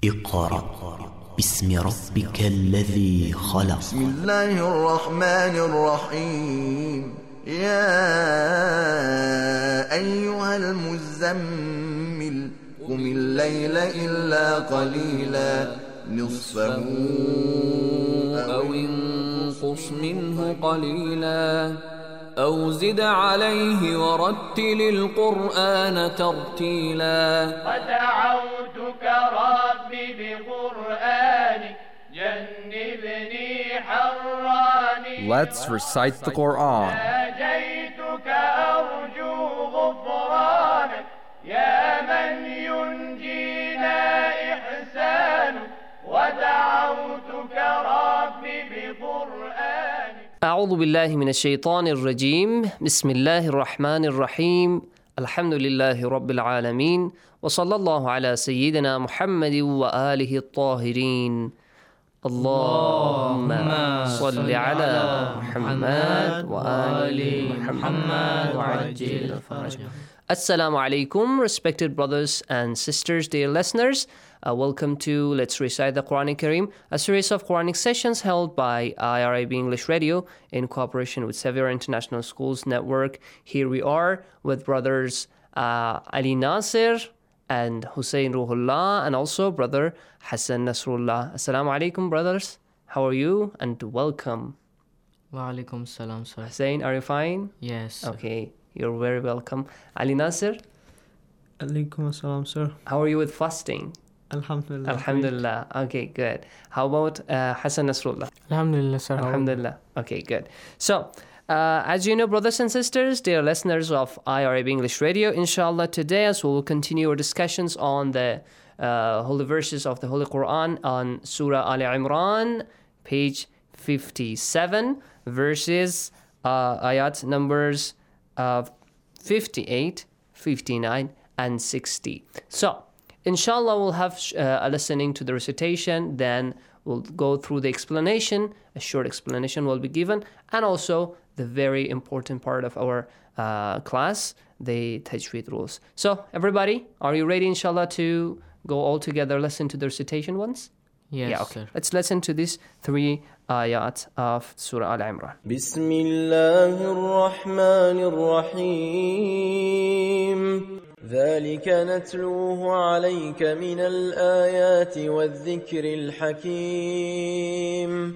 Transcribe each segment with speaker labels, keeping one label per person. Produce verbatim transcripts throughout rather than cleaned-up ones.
Speaker 1: اقرأ باسم ربك الذي خلق.
Speaker 2: بسم الله الرحمن الرحيم. يا أيها المزمل قم الليل إلا قليلا نصفه
Speaker 3: أو انقص منه قليلا أو زد عليه ورتل القرآن ترتيلا.
Speaker 4: ودعوتك ربي بقرآنك جنبني حراني.
Speaker 5: Let's recite the Quran.
Speaker 4: ناجيتك أرجو غفرانك يا من ينجينا إحسانك. ودعوتك ربي بقرآنك.
Speaker 6: أعوذ بالله من الشيطان الرجيم. بسم الله الرحمن الرحيم. الحمد لله رب العالمين، وصلى الله على سيدنا محمد وآله الطاهرين. اللهم صل على محمد وآل محمد وعجل فرجهم. Assalamu alaikum, respected brothers and sisters, dear listeners. Uh, welcome to Let's Recite the Quran Kareem, a series of Quranic sessions held by I R I B English Radio in cooperation with Sevier International Schools Network. Here we are with brothers uh, Ali Nasir and Hussein Ruhullah, and also brother Hassan Nasrullah. Assalamu alaikum, brothers. How are you? And welcome.
Speaker 7: Wa alaikum salam, sir.
Speaker 6: Hussein, are you fine?
Speaker 7: Yes, sir.
Speaker 6: Okay, you're very welcome. Ali Nasir?
Speaker 8: Alaikum assalam, sir.
Speaker 6: How are you with fasting?
Speaker 8: Alhamdulillah.
Speaker 6: Alhamdulillah. Okay, good. How about uh, Hassan Nasrullah?
Speaker 7: Alhamdulillah, sir.
Speaker 6: Alhamdulillah. Okay, good. So, uh, as you know, brothers and sisters, dear listeners of I R I B English Radio, inshallah, today as we will continue our discussions on the uh, holy verses of the Holy Quran on Surah Al Imran, page fifty-seven, verses, uh, ayat numbers uh, fifty-eight, fifty-nine, and sixty. So, inshallah, we'll have uh, a listening to the recitation, then we'll go through the explanation, a short explanation will be given, and also the very important part of our uh, class, the Tajweed rules. So, everybody, are you ready, inshallah, to go all together, listen to the recitation once?
Speaker 7: Yes,
Speaker 6: yeah, okay.
Speaker 7: sir.
Speaker 6: Let's listen to these three ayat of Surah Al-Imran.
Speaker 9: بسم الله الرحمن الرحيم. ذلك نتلوه عليك من الآيات والذكر الحكيم.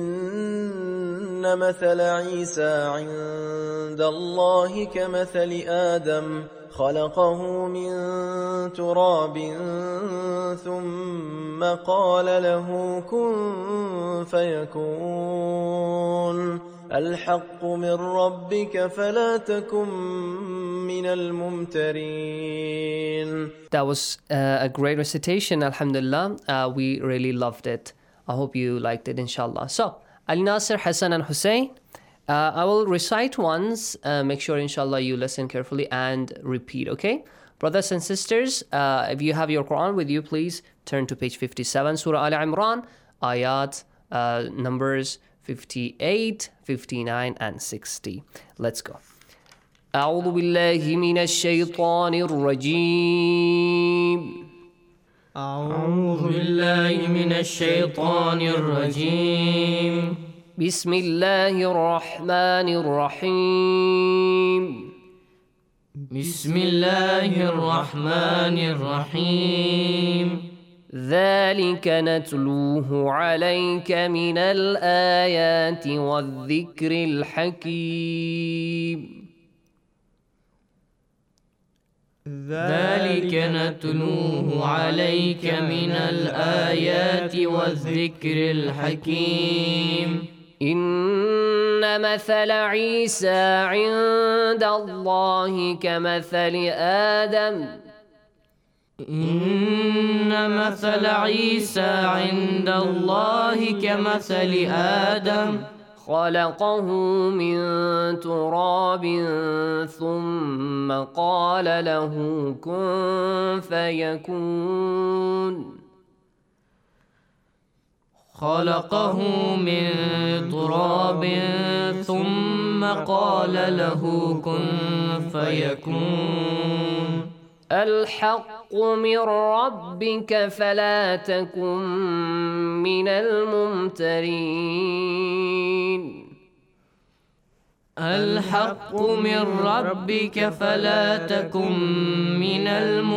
Speaker 9: إن مثل عيسى عند الله كمثل آدم خلقه من تراب ثم قال له كن فيكون. الحق من ربك فلا تكن من الممترين.
Speaker 6: That was uh, a great recitation, alhamdulillah. Uh, we really loved it. I hope you liked it, inshallah. So, Ali Nasir, Hassan, and Hussein, uh, I will recite once. Uh, make sure, inshallah, you listen carefully and repeat, okay? Brothers and sisters, uh, if you have your Quran with you, please turn to page fifty-seven, Surah Al Imran, ayat uh, numbers fifty-eight, fifty-nine, and sixty. Let's go. أعوذ بالله من الشيطان الرجيم.
Speaker 7: أعوذ بالله من الشيطان الرجيم.
Speaker 6: بسم الله الرحمن الرحيم.
Speaker 7: بسم الله الرحمن الرحيم.
Speaker 6: ذلك نتلوه عليك من الآيات والذكر الحكيم.
Speaker 7: ذلك نتلوه عليك من الآيات والذكر الحكيم.
Speaker 6: إن مثل عيسى عند الله كمثل آدم.
Speaker 7: إن مثل عيسى عند الله كمثل آدم
Speaker 6: خلقه من تراب ثم قال له كن فيكون.
Speaker 7: خلقه من تراب ثم قال له كن فيكون.
Speaker 6: الحق من ربك فلا تكن من الممترين.
Speaker 7: الحق من ربك فلا تكن من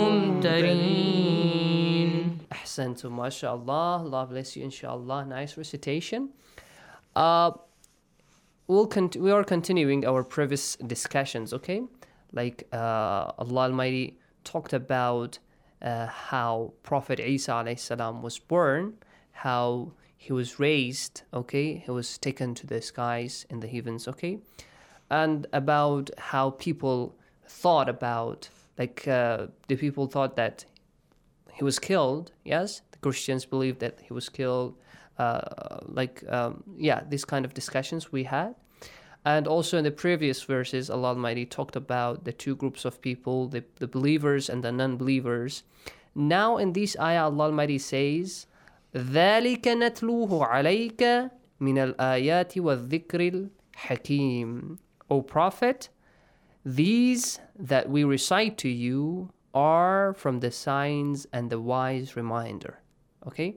Speaker 7: الممترين.
Speaker 6: أحسنتم ما شاء الله. Allah bless you inshallah. Nice recitation. Uh, we'll cont- we are continuing our previous discussions, okay? Like uh, Allah Almighty talked about uh, how Prophet Isa alayhi salam was born, how he was raised, okay? He was taken to the skies in the heavens, okay? And about how people thought about, like uh, the people thought that he was killed, yes? The Christians believed that he was killed. Uh, like, um, yeah, these kind of discussions we had. And also in the previous verses, Allah Almighty talked about the two groups of people, the, the believers and the non-believers. Now in this ayah, Allah Almighty says, ذَلِكَ نَتْلُوهُ عَلَيْكَ مِنَ الْآيَاتِ وَالذِّكْرِ الْحَكِيمِ. O Prophet, these that we recite to you are from the signs and the wise reminder. Okay?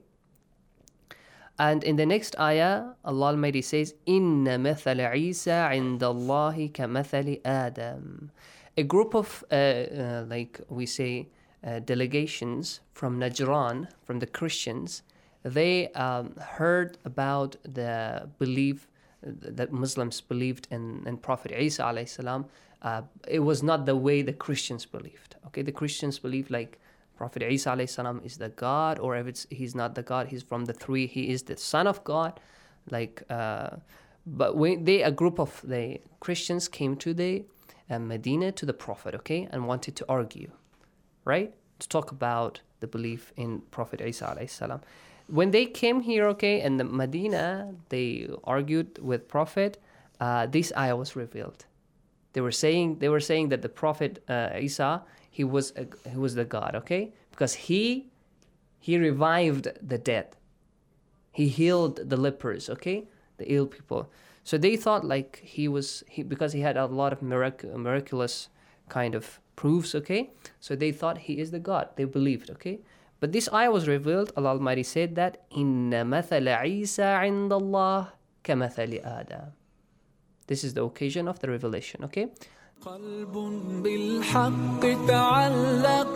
Speaker 6: And in the next ayah, Allah Almighty says, إِنَّ مَثَلَ عِيسَى عِنْدَ اللَّهِ كَمَثَلِ آدَمَ. A group of, uh, uh, like we say, uh, delegations from Najran, from the Christians, they um, heard about the belief that Muslims believed in, in Prophet Isa alayhi salam. Uh, it was not the way the Christians believed. Okay, the Christians believed like Prophet Isa alayhi salam is the God, or if it's, he's not the God, he's from the three, he is the Son of God. Like, uh, but when they, a group of the Christians came to the uh, Medina to the Prophet, okay, and wanted to argue, right, to talk about the belief in Prophet Isa alayhi salam. When they came here, okay, in the Medina, they argued with Prophet. Uh, this ayah was revealed. They were saying they were saying that the Prophet uh, Isa, he was a, he was the God, okay, because he he revived the dead, he healed the lepers, okay, the ill people. So they thought like he was he because he had a lot of mirac- miraculous kind of proofs, okay. So they thought he is the God. They believed, okay. But this ayah was revealed. Allah Almighty said that إِنَّ مَثَلَ عِيسَى عِنْدَ اللَّهِ كَمَثَلِ آدَمَ. This is the occasion of the revelation, okay?
Speaker 10: قلب بالحق تعلق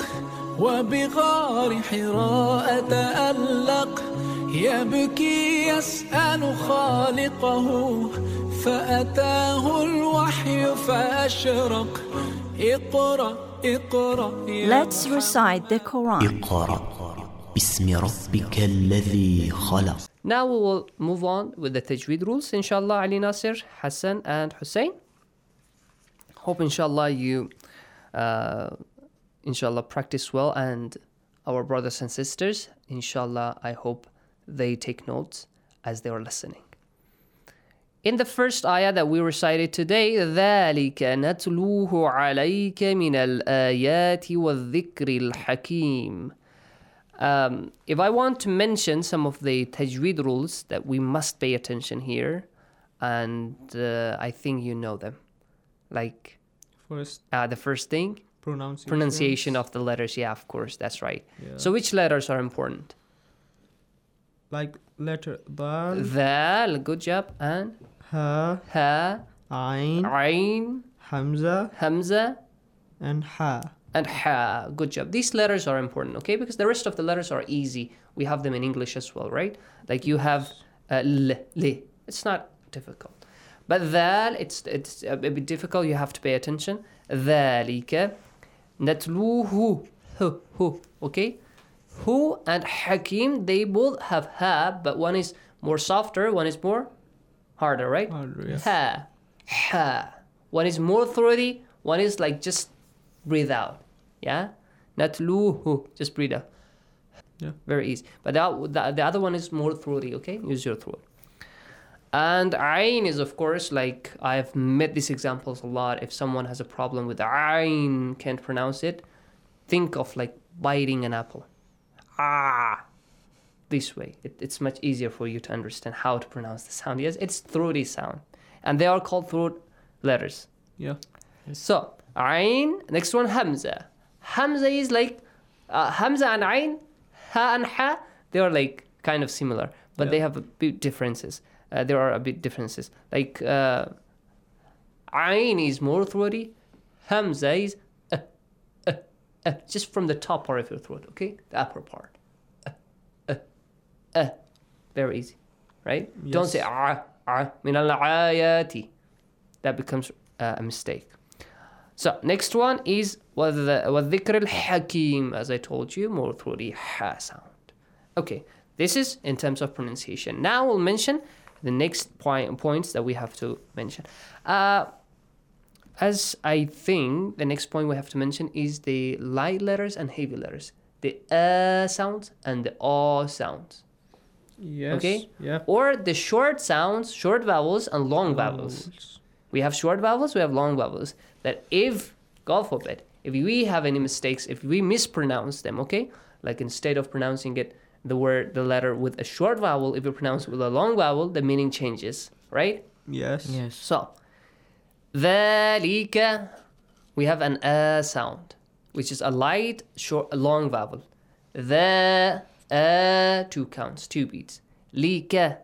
Speaker 10: وبغار حراء تألق يبكي يسأل خالقه فأتاه الوحي فأشرق اقرأ اقرأ.
Speaker 11: Let's recite the Quran.
Speaker 1: اقرأ باسم ربك الذي خلق.
Speaker 6: Now we will move on with the tajweed rules, inshallah. Ali Nasir, Hassan and Hussein. Hope inshallah you uh, inshallah practice well, and our brothers and sisters, inshallah, I hope they take notes as they are listening. In the first ayah that we recited today, ذَلِكَ نَتْلُوهُ عَلَيْكَ مِنَ الْآيَاتِ وَالذِّكْرِ الْحَكِيمِ. Um, if I want to mention some of the tajweed rules that we must pay attention here, and uh, I think you know them. Like,
Speaker 8: first,
Speaker 6: uh, the first thing,
Speaker 8: pronunciation.
Speaker 6: pronunciation of the letters. Yeah, of course, that's right.
Speaker 8: Yeah.
Speaker 6: So which letters are important?
Speaker 8: Like letter Dal,
Speaker 6: Dal, good job, and
Speaker 8: Ha,
Speaker 6: Ha,
Speaker 8: Ain,
Speaker 6: Ain,
Speaker 8: Hamza,
Speaker 6: Hamza,
Speaker 8: and Ha.
Speaker 6: and Ha. Good job. These letters are important, okay? Because the rest of the letters are easy. We have them in English as well, right? Like you have uh, L, Li. It's not difficult. But Dal, it's it's a bit difficult. You have to pay attention. ذَلِكَ نَتْلُوهُ hu, hu, okay? Hu and Hakim, they both have Ha, but one is more softer, one is more harder, right?
Speaker 8: Harder, yes.
Speaker 6: Ha, Ha. One is more throaty, one is like just breathe out. Yeah? Natluhu, just breathe out.
Speaker 8: Yeah.
Speaker 6: Very easy. But that, the, the other one is more throaty, okay? Use your throat. And Ain is, of course, like I've met these examples a lot. If someone has a problem with Ain, can't pronounce it, think of like biting an apple. Ah, this way. It, it's much easier for you to understand how to pronounce the sound. Yes, it's throaty sound. And they are called throat letters.
Speaker 8: Yeah.
Speaker 6: So, Ain, next one, Hamza. Hamza is like uh, Hamza and Ain, Ha and Ha, they are like kind of similar, but
Speaker 8: Yeah.
Speaker 6: they have a bit differences. Uh, there are a bit differences. Like uh, Ain is more throaty, Hamza is uh, uh, uh, just from the top part of your throat, okay? The upper part. Uh, uh, uh. Very easy, right? Don't
Speaker 8: Yes.
Speaker 6: say ah, ah, min al-ayati. That becomes uh, a mistake. So next one is وَالذِّكْرِ الْحَكِيمِ, as I told you, more through the ha sound. Okay, this is in terms of pronunciation. Now we'll mention the next point, points that we have to mention. Uh, as I think the next point we have to mention is the light letters and heavy letters. The uh sounds and the o sounds.
Speaker 8: Yes.
Speaker 6: Okay?
Speaker 8: Yeah.
Speaker 6: Or the short sounds, short vowels and long vowels. We have short vowels, we have long vowels. That if, God forbid, if we have any mistakes, if we mispronounce them, okay? Like instead of pronouncing it, the word, the letter with a short vowel, if you pronounce it with a long vowel, the meaning changes, right?
Speaker 8: Yes.
Speaker 7: Yes.
Speaker 6: So, ذَلِكَ, we have an a sound, which is a light, short, a long vowel. The, a, two counts, two beats. لِكَ,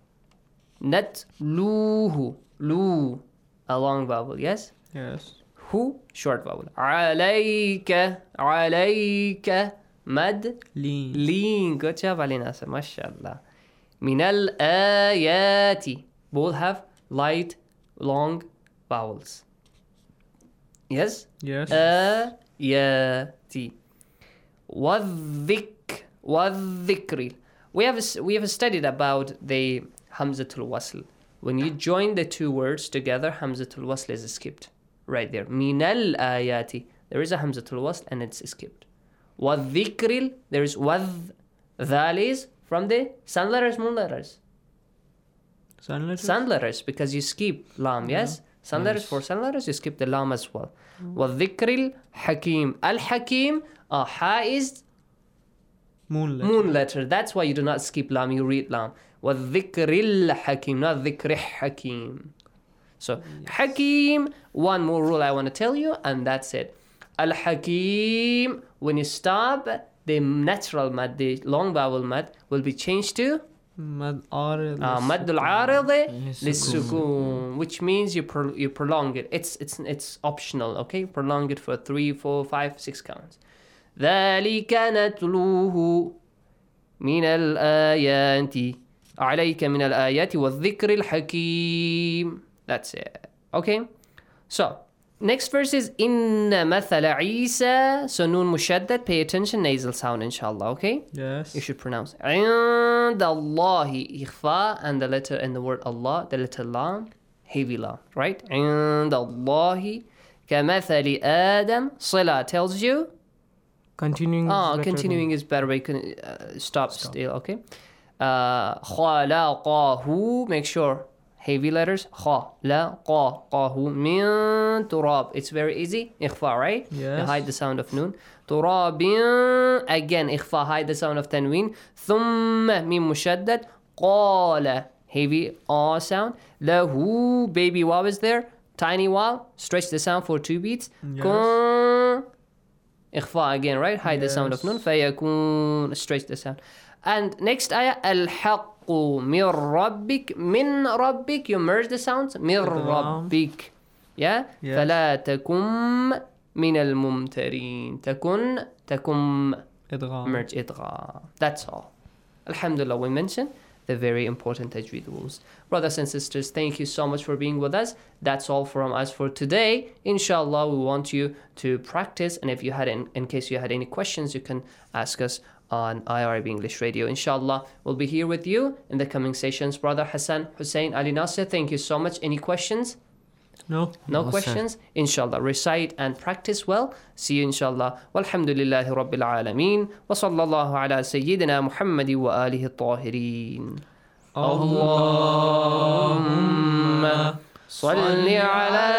Speaker 6: نَتْلُوهُ, lu, a long vowel, yes?
Speaker 8: Yes.
Speaker 6: Hu, short vowel. عليك, عليك, mad,
Speaker 8: Lean.
Speaker 6: lean. Good job, Ali Nasser, mashallah. من الآيات, both have light, long vowels. Yes?
Speaker 8: Yes.
Speaker 6: آيات. والذك, والذكر. We have, we have studied about the Hamzatul Wasl. When you join the two words together, Hamzatul Wasl is skipped. Right there. من الآيات. There is a Hamzatul Wasl and it's skipped. والذكر, there is وذ. That is from the sun letters, moon letters.
Speaker 8: Sun letters?
Speaker 6: Sun letters, because you skip lam, yes? Sun letters,
Speaker 8: Yes.
Speaker 6: for sun letters, you skip the lam as well. وَالذِّكْرِ الْحَكِيمِ Al-Hakim, uh, ha is
Speaker 8: Moon letter.
Speaker 6: moon letter. That's why you do not skip lam, you read lam. وَالذِّكْرِ الْحَكِيمِ, not ذِكْرِ Hakim. So, Hakim, one more rule I want to tell you, and that's it. Al-Hakim, when you stop, the natural mad, the long vowel mad, will be changed to
Speaker 8: Mad arid.
Speaker 6: uh, مد العارض
Speaker 7: للسكون.
Speaker 6: للسكون, which means you pro- you prolong it. It's it's it's optional, okay? Prolong it for three, four, five, six counts. ذلك نتلوه من الآيات عليك من الآيات والذكر الحكيم. That's it. Okay? So, next verse is إن مثل عيسى. So, nun mushaddad. Pay attention, nasal sound, inshallah, okay?
Speaker 8: Yes.
Speaker 6: You should pronounce عند الله إخفاء, and the letter in the word Allah, the letter lam, heavy lam, right? عند الله كمثل آدم. صلة tells you.
Speaker 7: Continuing. is
Speaker 6: Ah,
Speaker 7: better
Speaker 6: continuing is better, but you can uh, stop, still, okay? Uh, خلقه, make sure. Heavy letters. خلقه من تراب. It's very easy. إخفاء, right?
Speaker 8: Yes.
Speaker 6: You hide the sound of noon. تراب. Again, إخفاء, hide the sound of tanween. ثم ميم مشدد. قال. Heavy ah sound. له. Baby waw is there. Tiny waw. Stretch the sound for two beats.
Speaker 8: Yes.
Speaker 6: كن. إخفاء again, right? Hide the sound of
Speaker 8: Yes.
Speaker 6: nun. فيكون. Stretch the sound. And next ayah. الحق من ربك. من ربك. You merge the sounds. من
Speaker 8: إدغام.
Speaker 6: ربك. Yeah?
Speaker 8: Yes.
Speaker 6: فلا تكن من الممترين. تكن. تكن.
Speaker 8: Idgham.
Speaker 6: Merge إدغام. That's all. Alhamdulillah, we mentioned the very important tajweed rules. Brothers and sisters, thank you so much for being with us. That's all from us for today. Inshallah, we want you to practice, and if you had, in, in case you had any questions, you can ask us on I R B English Radio. Inshallah, we'll be here with you in the coming sessions. Brother Hassan, Hussein, Ali Nasser, thank you so much. Any questions?
Speaker 8: No.
Speaker 6: No
Speaker 7: No,
Speaker 6: questions? Inshallah, recite and practice well. See you inshallah. Walhamdulillahi Rabbil Alameen. Wa sallallahu ala Sayyidina Muhammadi wa alihi tahirin. Allahumma salli ala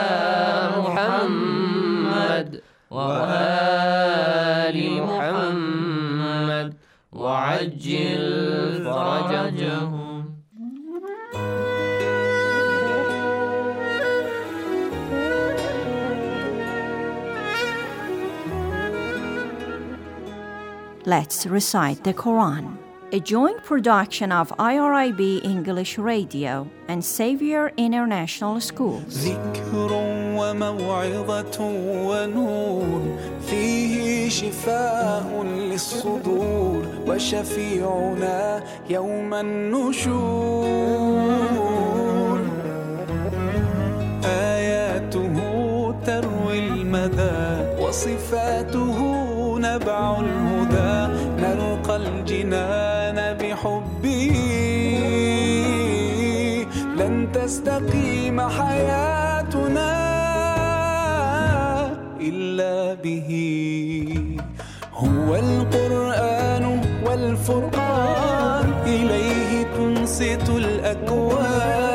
Speaker 6: Muhammad wa ali Muhammad wa ajil farajahum.
Speaker 11: Let's recite the Quran. A joint production of I R I B English Radio and Xavier International Schools.
Speaker 10: ذكر وموعظة ونور فيه شفاء للصدور وشفيعنا يوم النشور آياته تروي المدى وصفاته نبع الهدى نلقى الجنان بحبه لن تستقيم حياتنا إلا به هو القرآن والفرقان إليه تنصت الأكوان